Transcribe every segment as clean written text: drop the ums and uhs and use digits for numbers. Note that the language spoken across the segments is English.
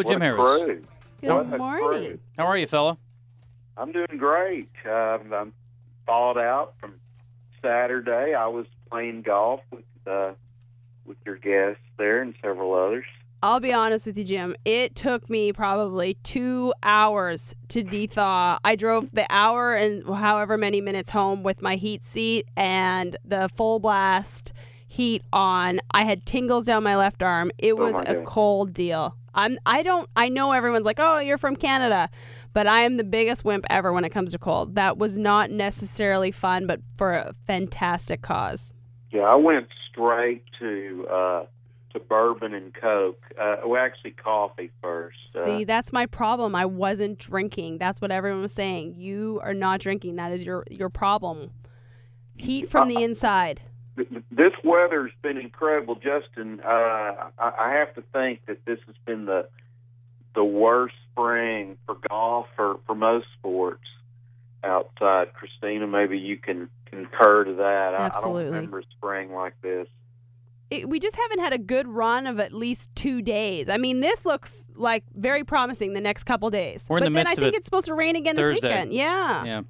Jim Harris. Crew. Good morning. How are you, fella? I'm doing great. I'm thawed out from Saturday. I was playing golf with your guests there and several others. I'll be honest with you, Jim. It took me probably 2 hours to de-thaw. I drove the hour and however many minutes home with my heat seat and the full blast heat on. I had tingles down my left arm. It was a cold deal. I know everyone's like, oh, you're from Canada, but I am the biggest wimp ever when it comes to cold. That was not necessarily fun, but for a fantastic cause. Yeah, I went straight to bourbon and Coke. Well, actually, coffee first. See, that's my problem. I wasn't drinking. That's what everyone was saying. You are not drinking. That is your problem. Heat from the inside. This weather's been incredible, Justin. I have to think that this has been the worst spring for golf for most sports outside. Christina, maybe you can concur to that. Absolutely. I don't remember a spring like this. We just haven't had a good run of at least 2 days. I mean, this looks like very promising the next couple days. We're in the midst of it. But then I think it's supposed to rain again Thursday. this weekend. Yeah. Yeah.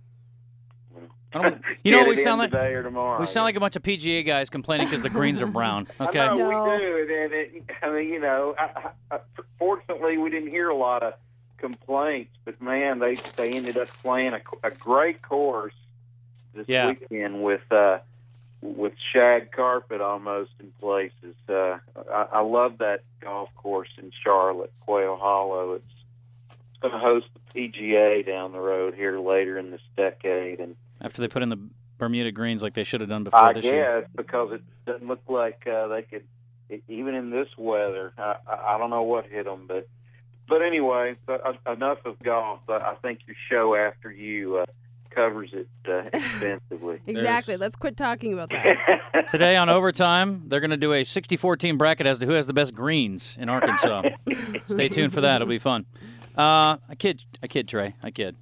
You know what we sound like? Today or tomorrow. We sound like a bunch of PGA guys complaining because the greens are brown. Okay. I know, we do. I mean, fortunately, we didn't hear a lot of complaints, but man, they ended up playing a great course this weekend with shag carpet almost in places. I love that golf course in Charlotte, Quail Hollow. It's going to host the PGA down the road here later in this decade, and after they put in the Bermuda greens like they should have done before this year. I guess, because it doesn't look like they could, even in this weather. I don't know what hit them, but anyway, enough of golf. I think your show after you covers it extensively. Exactly. Let's quit talking about that. Today on Overtime, they're going to do a 64-team bracket as to who has the best greens in Arkansas. Stay tuned for that. It'll be fun. I kid, Trey. I kid.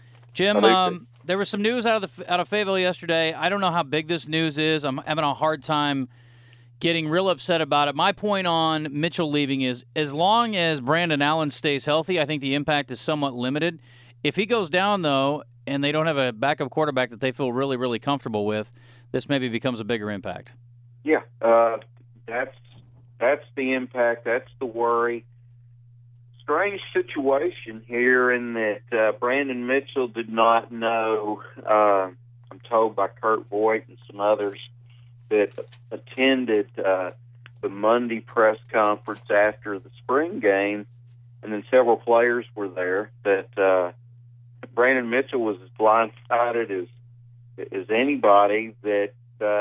Jim, there was some news out of Fayetteville yesterday. I don't know how big this news is. I'm having a hard time getting real upset about it. My point on Mitchell leaving is, as long as Brandon Allen stays healthy, I think the impact is somewhat limited. If he goes down, though, and they don't have a backup quarterback that they feel really, really comfortable with, this maybe becomes a bigger impact. Yeah, that's the impact. That's the worry. Strange situation here in that Brandon Mitchell did not know, I'm told by Kurt Voigt and some others that attended the Monday press conference after the spring game, and then several players were there, that Brandon Mitchell was as blindsided as anybody, that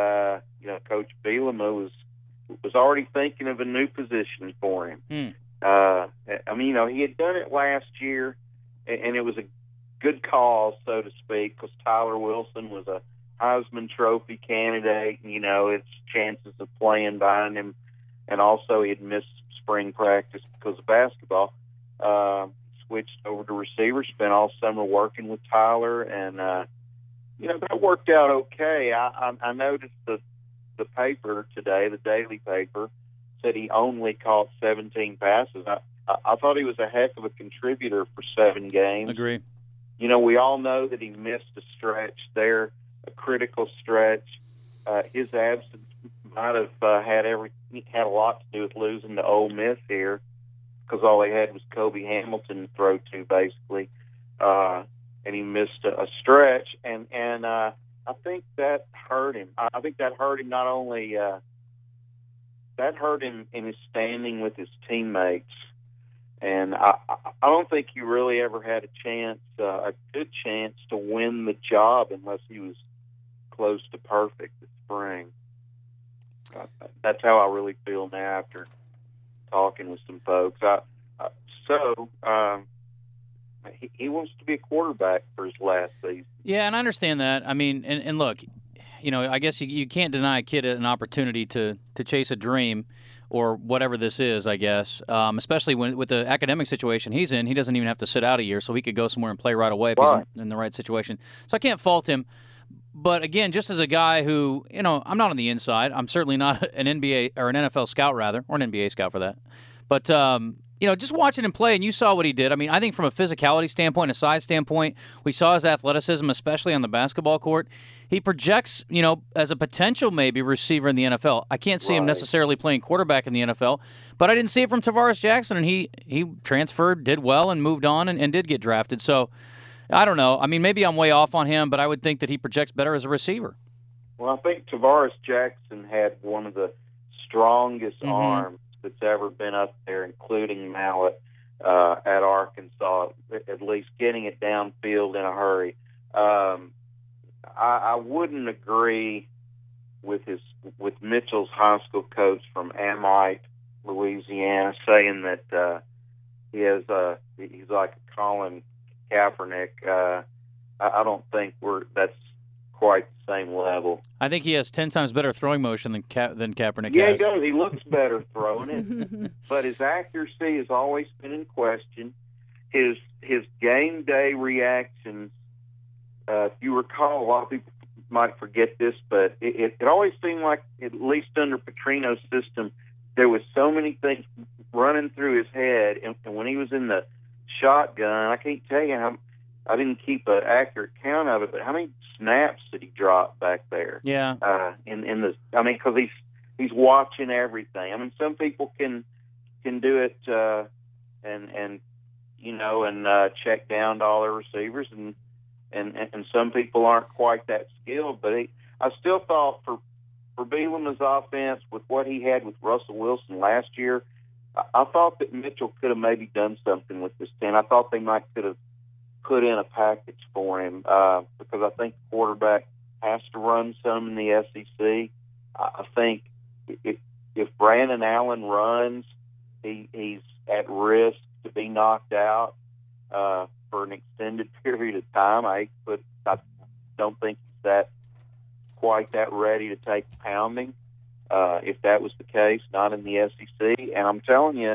Coach Bielema was already thinking of a new position for him. I mean, he had done it last year, and it was a good cause, so to speak, because Tyler Wilson was a Heisman Trophy candidate, and, its chances of playing behind him, and also he had missed spring practice because of basketball. Switched over to receiver, spent all summer working with Tyler, and, that worked out okay. I noticed the paper today, the daily paper, said he only caught 17 passes. I thought he was a heck of a contributor for 7 games. Agree. We all know that he missed a stretch there, a critical stretch. His absence might have had a lot to do with losing to Ole Miss here, because all they had was Kobe Hamilton to throw to, basically, and he missed a stretch, and I think that hurt him. I think that hurt him not only. That hurt him in his standing with his teammates. And I don't think he really ever had a good chance to win the job unless he was close to perfect this spring. That's how I really feel now after talking with some folks. He wants to be a quarterback for his last season. Yeah, and I understand that. I mean, and look, I guess you can't deny a kid an opportunity to chase a dream or whatever this is, I guess, especially with the academic situation he's in. He doesn't even have to sit out a year, so he could go somewhere and play right away if he's in the right situation. So I can't fault him. But, again, just as a guy who, I'm not on the inside. I'm certainly not an NBA or an NFL scout, rather, or an NBA scout for that. But just watching him play, and you saw what he did. I mean, I think from a physicality standpoint, a size standpoint, we saw his athleticism, especially on the basketball court. He projects, as a potential maybe receiver in the NFL. I can't see him necessarily playing quarterback in the NFL, but I didn't see it from Tavares Jackson, and he transferred, did well, and moved on and did get drafted. So I don't know. I mean, maybe I'm way off on him, but I would think that he projects better as a receiver. Well, I think Tavares Jackson had one of the strongest arms that's ever been up there, including Mallet at Arkansas, at least getting it downfield in a hurry. I wouldn't agree with Mitchell's high school coach from Amite, Louisiana, saying that he's like a Colin Kaepernick. I don't think that's quite the same level. I think he has 10 times better throwing motion than Kaepernick has. Yeah, he does. He looks better throwing it, but his accuracy has always been in question. His game day reactions, if you recall, a lot of people might forget this, but it always seemed like, at least under Petrino's system, there was so many things running through his head, and when he was in the shotgun, I can't tell you how. I didn't keep an accurate count of it, but how many snaps did he drop back there? Yeah. Because he's watching everything. I mean, some people can do it and check down to all their receivers, and some people aren't quite that skilled. But I still thought for Bielema's offense, with what he had with Russell Wilson last year, I thought that Mitchell could have maybe done something with this team. I thought they might could have put in a package for him because I think the quarterback has to run some in the SEC. I think if Brandon Allen runs, he's at risk to be knocked out for an extended period of time. I don't think he's quite that ready to take pounding. If that was the case, not in the SEC. And I'm telling you,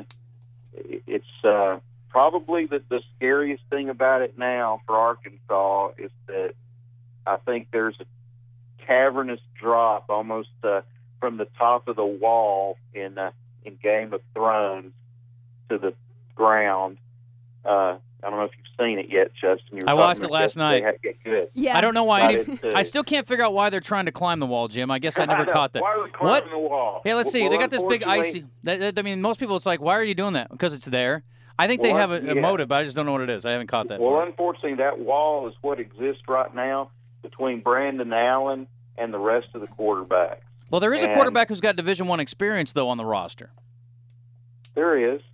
it's probably the scariest thing about it now for Arkansas is that I think there's a cavernous drop almost from the top of the wall in Game of Thrones to the ground. I don't know if you've seen it yet, Justin. I watched it last night. Good. Yeah. I don't know why. I still can't figure out why they're trying to climb the wall, Jim. I guess I never caught that. Why are they climbing the wall? Yeah, let's see. Well, they got this big icy. I mean, most people, it's like, why are you doing that? Because it's there. I think they have a motive, but I just don't know what it is. I haven't caught that. Well, unfortunately, that wall is what exists right now between Brandon Allen and the rest of the quarterbacks. Well, there is a quarterback who's got Division I experience, though, on the roster. There is.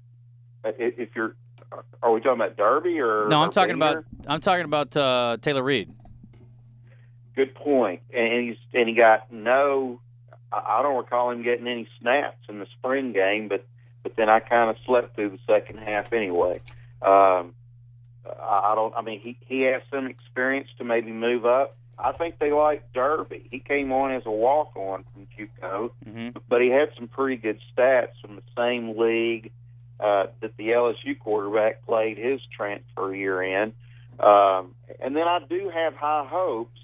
Are we talking about Derby or? No, I'm talking about Taylor Reed. Good point. And he got no. I don't recall him getting any snaps in the spring game, but then I kind of slept through the second half anyway. He has some experience to maybe move up. I think they like Derby. He came on as a walk-on from JUCO, but he had some pretty good stats from the same league that the LSU quarterback played his transfer year in. And then I do have high hopes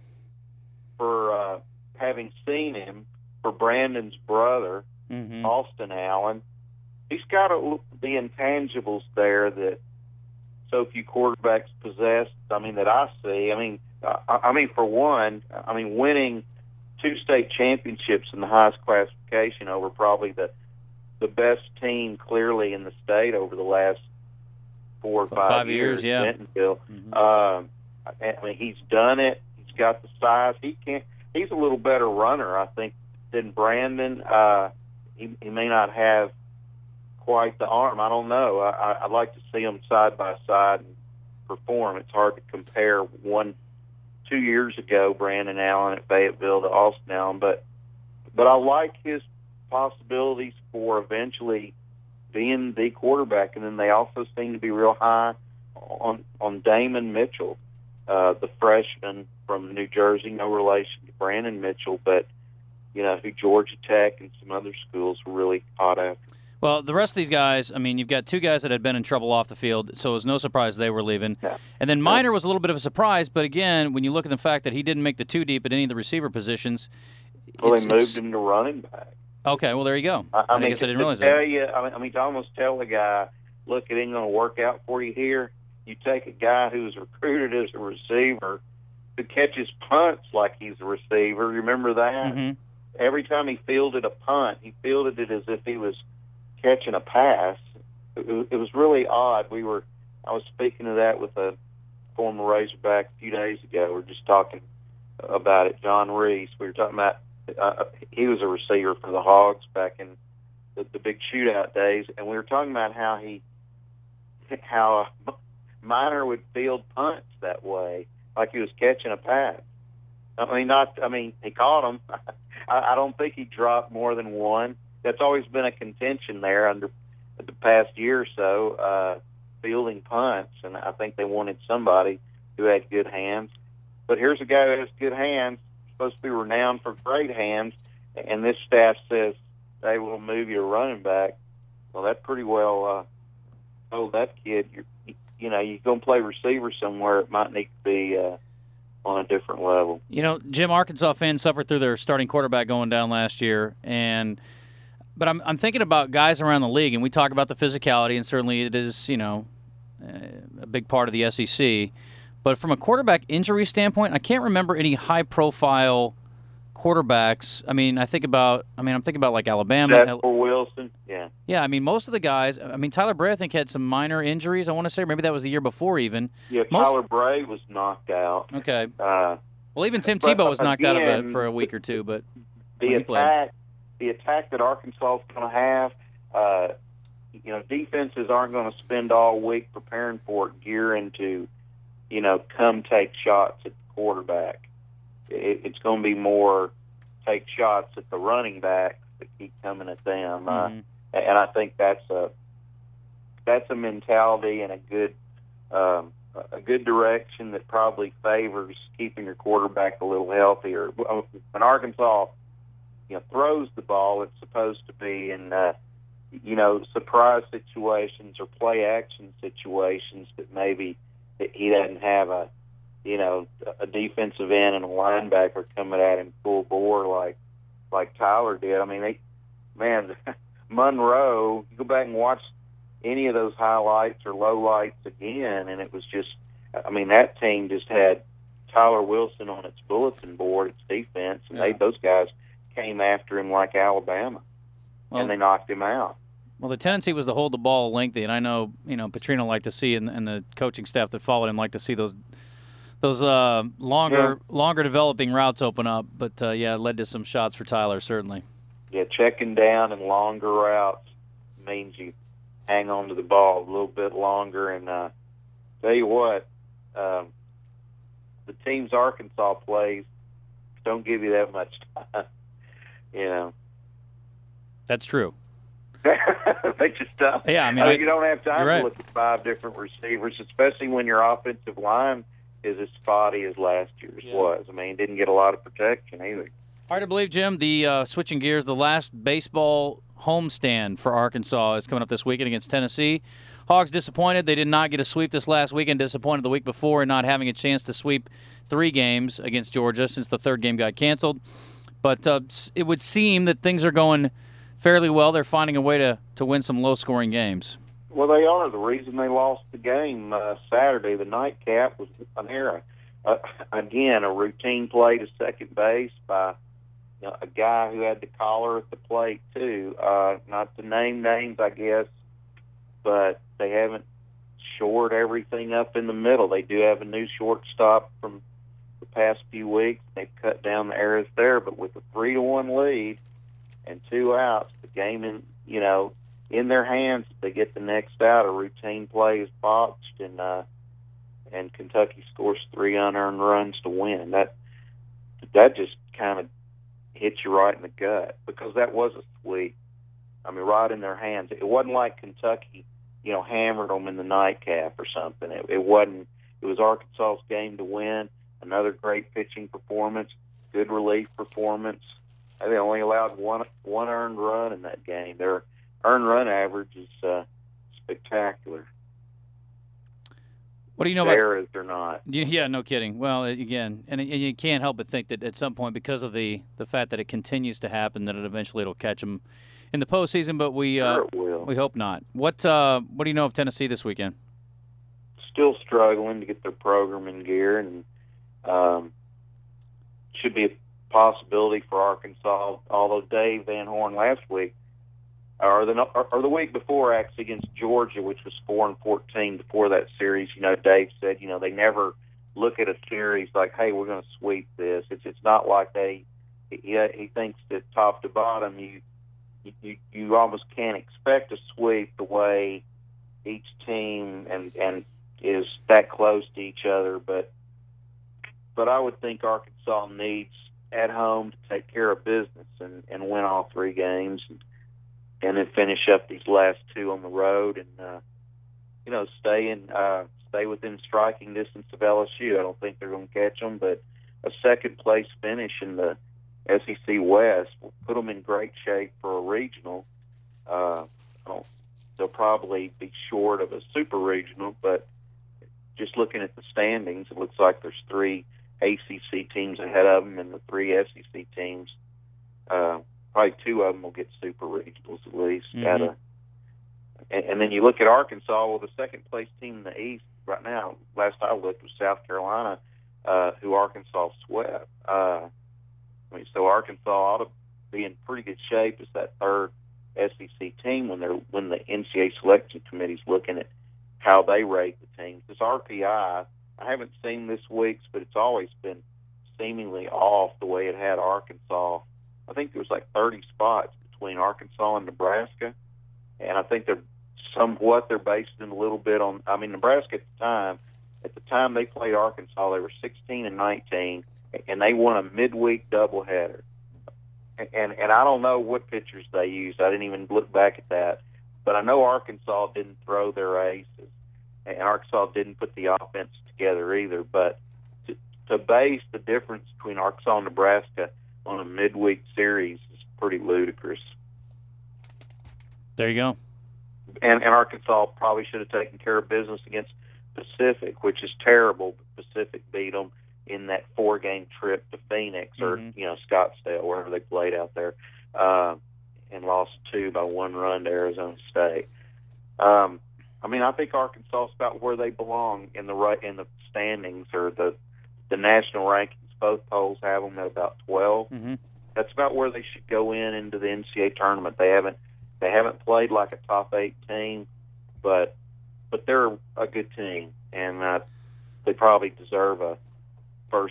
for having seen him for Brandon's brother, Austin Allen. He's got the intangibles there that so few quarterbacks possess. That I see. For one, winning 2 state championships in the highest classification over probably the best team clearly in the state over the last 4 or 5 years. Yeah. Bentonville. He's done it. He's got the size. He's a little better runner, I think, than Brandon. He may not have quite the arm. I don't know. I'd like to see them side by side and perform. It's hard to compare 2 years ago, Brandon Allen at Fayetteville to Austin Allen, but I like his possibilities for eventually being the quarterback. And then they also seem to be real high on Damon Mitchell, the freshman from New Jersey, no relation to Brandon Mitchell, but who Georgia Tech and some other schools were really hot after. Well, the rest of these guys, you've got 2 guys that had been in trouble off the field, so it was no surprise they were leaving. Yeah. And then Minor was a little bit of a surprise, but again, when you look at the fact that he didn't make the 2 deep at any of the receiver positions. Well, they moved him to running back. Okay, well, there you go. I guess I didn't realize that. To almost tell the guy, look, it ain't going to work out for you here. You take a guy who was recruited as a receiver who catches punts like he's a receiver. Remember that? Mm-hmm. Every time he fielded a punt, he fielded it as if he was catching a pass. It was really odd. I was speaking to that with a former Razorback a few days ago. We were just talking about it. John Reese. We were talking about he was a receiver for the Hogs back in the big shootout days, and we were talking about how Minor would field punts that way, like he was catching a pass. He caught them. I don't think he dropped more than one. That's always been a contention there under the past year or so, fielding punts, and I think they wanted somebody who had good hands. But here's a guy who has good hands, supposed to be renowned for great hands, and this staff says, hey, we'll move you to running back. Well, that pretty well told that kid, you're going to play receiver somewhere, it might need to be on a different level. Jim, Arkansas fans suffered through their starting quarterback going down last year, but I'm thinking about guys around the league, and we talk about the physicality, and certainly it is, a big part of the SEC. But from a quarterback injury standpoint, I can't remember any high-profile quarterbacks. I'm thinking about like Alabama. Or Wilson, yeah. Yeah, most of the guys. Tyler Bray, I think, had some minor injuries. I want to say maybe that was the year before even. Yeah, Tyler Bray was knocked out. Okay. Well, even Tim Tebow was knocked out of it for a week or two, but the attack that Arkansas is going to have, defenses aren't going to spend all week preparing for it, gearing to, come take shots at the quarterback. It's going to be more take shots at the running backs that keep coming at them, mm-hmm. And I think that's a mentality and a good direction that probably favors keeping your quarterback a little healthier. When Arkansas, throws the ball, it's supposed to be in surprise situations or play action situations that maybe he doesn't have a defensive end and a linebacker coming at him full bore like Tyler did. Monroe, you go back and watch any of those highlights or lowlights again, and it was just, that team just had Tyler Wilson on its bulletin board, its defense, and those guys came after him like Alabama, and they knocked him out. Well, the tendency was to hold the ball lengthy, and I know, Petrino liked to see, and the coaching staff that followed him liked to see those longer developing routes open up. But, it led to some shots for Tyler, certainly. Yeah, checking down and longer routes means you hang on to the ball a little bit longer. And tell you what, the teams Arkansas plays don't give you that much time, That's true. They just don't. Yeah, you don't have time to look at 5 different receivers, especially when your offensive line is as spotty as last year's was. Didn't get a lot of protection either. Hard to believe, Jim, the switching gears, the last baseball homestand for Arkansas is coming up this weekend against Tennessee. Hogs disappointed. They did not get a sweep this last weekend, disappointed the week before in not having a chance to sweep 3 games against Georgia since the 3rd game got canceled. But it would seem that things are going fairly well. They're finding a way to win some low-scoring games. Well, they are. The reason they lost the game Saturday, the nightcap, was an error. Again, a routine play to second base by a guy who had the collar at the plate, too. Not to name names, I guess, but they haven't shored everything up in the middle. They do have a new shortstop from the past few weeks. They've cut down the errors there, but with a 3-1 lead and 2 outs, the game in their hands, they get the next out. A routine play is botched, and Kentucky scores 3 unearned runs to win. That just kind of hits you right in the gut, because that was a sweep. Right in their hands. It wasn't like Kentucky, hammered them in the nightcap or something. It wasn't. It was Arkansas's game to win. Another great pitching performance, good relief performance. They only allowed one earned run in that game. Their earned run average is spectacular. What do you know about errors or not? Yeah, no kidding. Well, again, and you can't help but think that at some point, because of the fact that it continues to happen, that it'll catch them in the postseason, but we Sure it will. we hope not. What do you know of Tennessee this weekend? Still struggling to get their program in gear, and should be a possibility for Arkansas. Although Dave Van Horn last week, or the week before, actually against Georgia, which was 4-14 before that series, Dave said, they never look at a series like, hey, we're going to sweep this. It's not like he thinks that top to bottom, you almost can't expect a sweep the way each team and is that close to each other. But I would think Arkansas needs at home to take care of business and win all 3 games and then finish up these last 2 on the road and stay within striking distance of LSU. I don't think they're going to catch them, but a second place finish in the SEC West will put them in great shape for a regional. They'll probably be short of a super regional, but just looking at the standings, it looks like there's 3 ACC teams ahead of them and the 3 SEC teams. Probably 2 of them will get super regionals at least. Mm-hmm. And then you look at Arkansas, well, the second place team in the East right now, last I looked, was South Carolina, who Arkansas swept. So Arkansas ought to be in pretty good shape as that 3rd SEC team when the NCAA selection committee's looking at how they rate the teams. This RPI, I haven't seen this week's, but it's always been seemingly off the way it had Arkansas. I think there was like 30 spots between Arkansas and Nebraska, and I think they're based in a little bit on. I mean, Nebraska at the time they played Arkansas, they were 16-19, and they won a midweek doubleheader. And I don't know what pitchers they used. I didn't even look back at that, but I know Arkansas didn't throw their aces, and Arkansas didn't put the offense together either. But to base the difference between Arkansas and Nebraska on a midweek series is pretty ludicrous. There you go. And Arkansas probably should have taken care of business against Pacific, which is terrible. But Pacific beat them in that 4-game trip to Phoenix or Scottsdale, wherever they played out there, and lost 2 by 1 run to Arizona State. I think Arkansas is about where they belong in the standings or the national rankings. Both polls have them at about 12. Mm-hmm. That's about where they should go into the NCAA tournament. They haven't played like a top 8 team, but they're a good team, and they probably deserve the first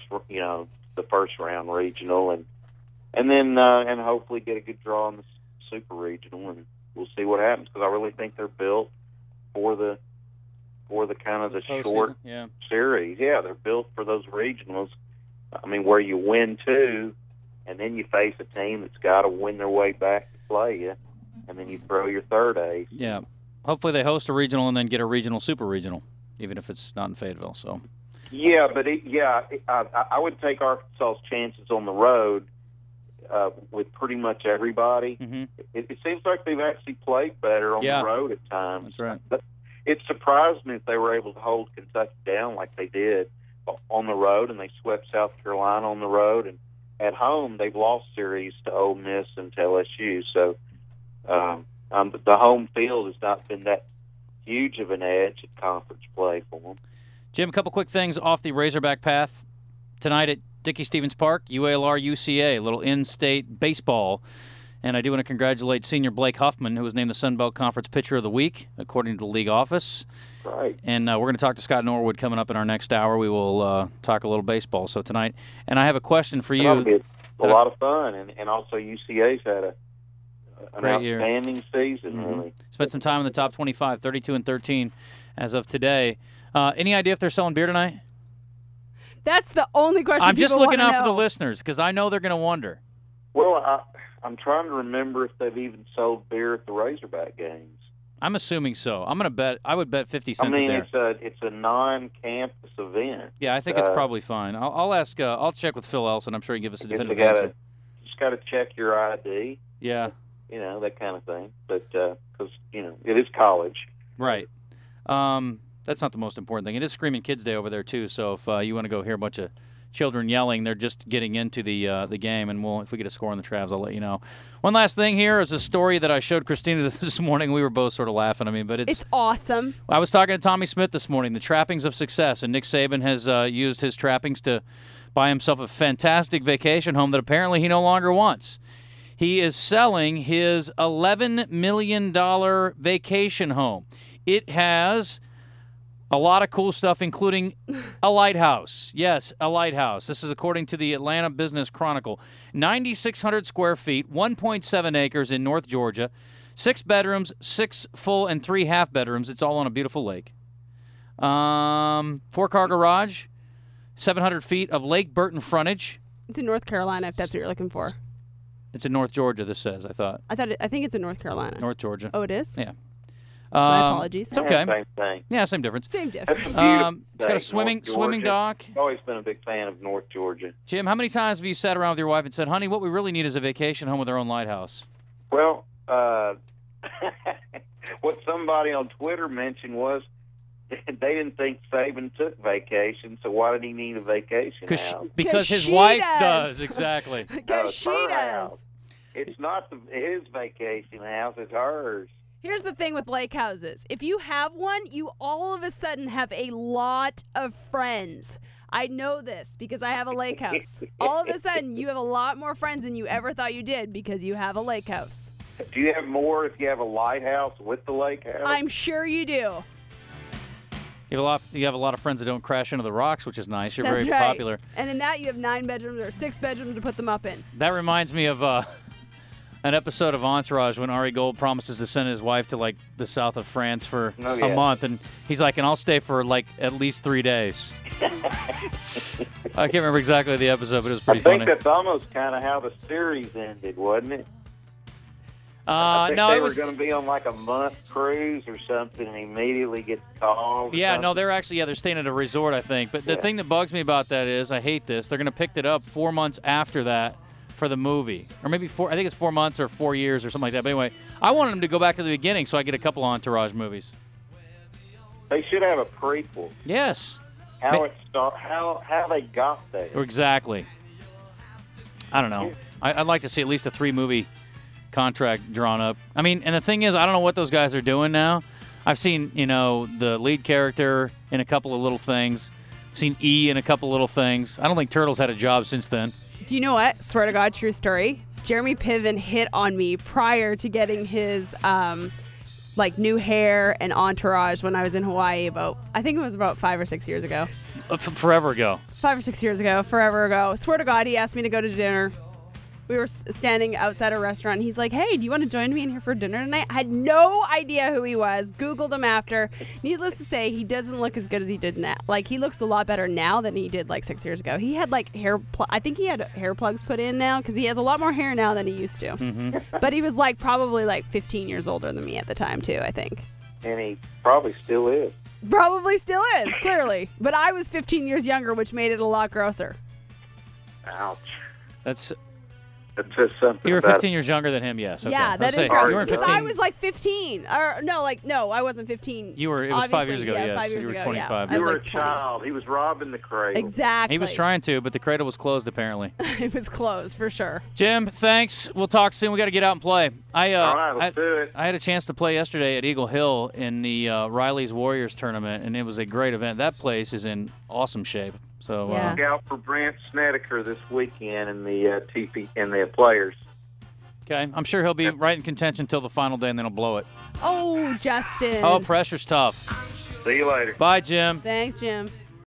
round regional, and then hopefully get a good draw in the super regional, and we'll see what happens because I really think they're built for the kind of the short series. Yeah, they're built for those regionals. I mean, where you win 2, and then you face a team that's got to win their way back to play you, and then you throw your 3rd ace. Yeah. Hopefully they host a regional and then get a regional, super regional, even if it's not in Fayetteville. So. Yeah, but I would take Arkansas's chances on the road with pretty much everybody. Mm-hmm. It seems like they've actually played better on the road at times. That's right. But it surprised me if they were able to hold Kentucky down like they did on the road, and they swept South Carolina on the road. And at home, they've lost series to Ole Miss and to LSU. So the home field has not been that huge of an edge at conference play for them. Jim, a couple quick things off the Razorback path. Tonight at Dickey-Stephens Park, UALR-UCA, a little in-state baseball. And I do want to congratulate senior Blake Huffman, who was named the Sun Belt Conference Pitcher of the Week, according to the league office. Right. And we're going to talk to Scott Norwood coming up in our next hour. We will talk a little baseball. So tonight, and I have a question for you. That'll be a lot of fun, and also UCA's had an outstanding season. Mm-hmm. Really spent some time in the top 25, 32-13 as of today. Any idea if they're selling beer tonight? That's the only question. I'm just looking out for the listeners because I know they're going to wonder. Well, I'm trying to remember if they've even sold beer at the Razorback games. I'm assuming so. I'm going to bet. I would bet 50 cents. I mean, there. it's a non-campus event. Yeah, I think it's probably fine. I'll ask. I'll check with Phil Elson. I'm sure he can give us a definitive answer. Just got to check your ID. Yeah. That kind of thing. But because it is college. Right. That's not the most important thing. It is Screaming Kids Day over there too. So if you want to go hear a bunch of children yelling. They're just getting into the game, and if we get a score on the Travs, I'll let you know. One last thing here is a story that I showed Christina this morning. We were both sort of laughing. I mean, but It's awesome. I was talking to Tommy Smith this morning, the trappings of success, and Nick Saban has used his trappings to buy himself a fantastic vacation home that apparently he no longer wants. He is selling his $11 million vacation home. It has a lot of cool stuff, including a lighthouse. Yes, a lighthouse. This is according to the Atlanta Business Chronicle. 9,600 square feet, 1.7 acres in North Georgia, 6 bedrooms, 6 full and 3 half bedrooms. It's all on a beautiful lake. 4-car garage, 700 feet of Lake Burton frontage. It's in North Carolina, if that's what you're looking for. It's in North Georgia, this says, I thought. I think it's in North Carolina. North Georgia. Oh, it is? Yeah. My apologies. It's okay. Same thing. Yeah, same difference. Same That's difference. a beautiful It's got a state, swimming North dock. Georgia. I've always been a big fan of North Georgia. Jim, how many times have you sat around with your wife and said, honey, what we really need is a vacation home with our own lighthouse? Well, what somebody on Twitter mentioned was they didn't think Saban took vacation, so why did he need a vacation house? Because his she wife does. does, exactly. Because it's she her does. house. It's not his vacation house, it's hers. Here's the thing with lake houses. If you have one, you all of a sudden have a lot of friends. I know this because I have a lake house. All of a sudden, you have a lot more friends than you ever thought you did because you have a lake house. Do you have more if you have a lighthouse with the lake house? I'm sure you do. You have a lot of friends that don't crash into the rocks, which is nice. You're That's very right. popular. And in that, you have 9 bedrooms or 6 bedrooms to put them up in. That reminds me of an episode of Entourage when Ari Gold promises to send his wife to, like, the south of France for a month. And he's like, and I'll stay for, like, at least 3 days. I can't remember exactly the episode, but it was pretty funny. I think that's almost kind of how the series ended, wasn't it? I think no, they it was were going to be on like a month cruise or something, and immediately get called. Yeah, something. no, they're staying at a resort, I think. But the thing that bugs me about that is, I hate this. They're going to pick it up 4 months after that for the movie, or maybe 4. I think it's 4 months or 4 years or something like that. But anyway, I wanted them to go back to the beginning so I get a couple Entourage movies. They should have a prequel. Yes. How they got there. Exactly. I don't know. I'd like to see at least a 3-movie contract drawn up. I mean, and the thing is, I don't know what those guys are doing now. I've seen, the lead character in a couple of little things. I've seen E in a couple of little things. I don't think Turtle's had a job since then. Do you know what? Swear to God, true story. Jeremy Piven hit on me prior to getting his new hair and Entourage when I was in Hawaii I think it was about 5 or 6 years ago. Forever ago. 5 or 6 years ago, forever ago. Swear to God, he asked me to go to dinner. We were standing outside a restaurant, and he's like, hey, do you want to join me in here for dinner tonight? I had no idea who he was. Googled him after. Needless to say, he doesn't look as good as he did now. Like, he looks a lot better now than he did, 6 years ago. He had, I think he had hair plugs put in now, because he has a lot more hair now than he used to. Mm-hmm. But he was, probably, 15 years older than me at the time, too, I think. And he probably still is. Probably still is, clearly. But I was 15 years younger, which made it a lot grosser. Ouch. That's... It says something. You were about 15 years younger than him, yes. Okay. Yeah, that is gross. gross. You weren't Because 15. I was 15. Or no, I wasn't 15. You were. It was 5 years ago. Yeah, Yes, 5 years you were ago, 25. yeah. You I was were a 20. child. He was robbing the cradle. Exactly. He was trying to, but the cradle was closed apparently. It was closed for sure. Jim, thanks. We'll talk soon. We got to get out and play. All right, let's do it. I had a chance to play yesterday at Eagle Hill in the Riley's Warriors tournament, and it was a great event. That place is in awesome shape. So Yeah. Look out for Brent Snedeker this weekend in the TP and the players. okay, I'm sure he'll be right in contention until the final day, and then he'll blow it. Oh, Justin. Oh, pressure's tough. See you later. Bye, Jim. Thanks, Jim.